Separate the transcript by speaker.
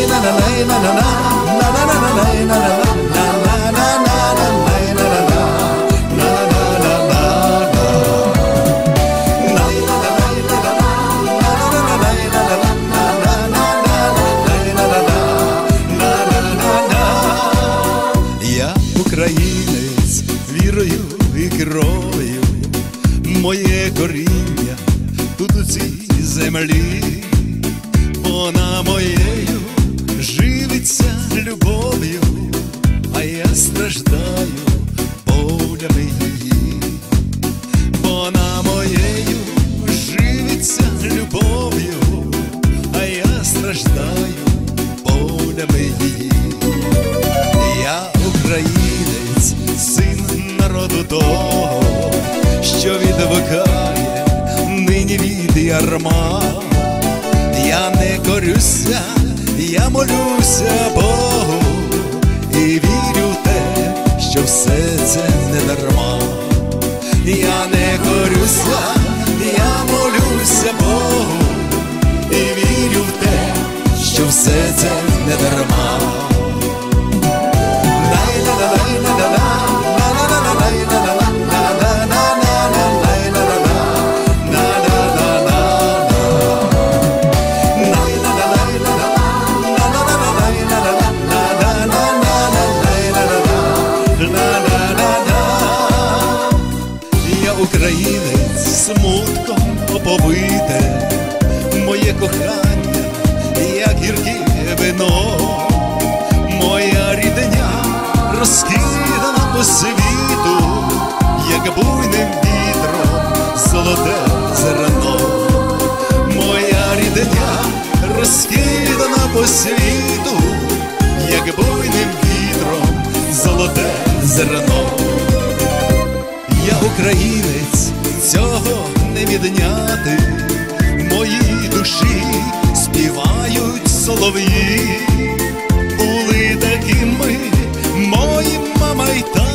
Speaker 1: Українець вірою і кров'ю, моє коріння тут у цій землі, вона моєю живиться любов'ю, а я страждаю болями її. Вона моєю живиться любов'ю, а я страждаю болями її. Я українець, син народу того, що відвикає нині від ярма. Я не корюся, я молюся Богу і вірю в те, що все це не дарма. Я не корюся, я молюся Богу і вірю в те, що все це не дарма. Українець смутком оповите, моє кохання, як гірке вино, моя рідня розкидана по світу, як буйним вітром золоте зерно. Моя рідня розкидана по світу, як буйним вітром золоте зерно. Я українець, цього не відняти, в моїй душі співають солов'ї. Були такими мої мама й тато,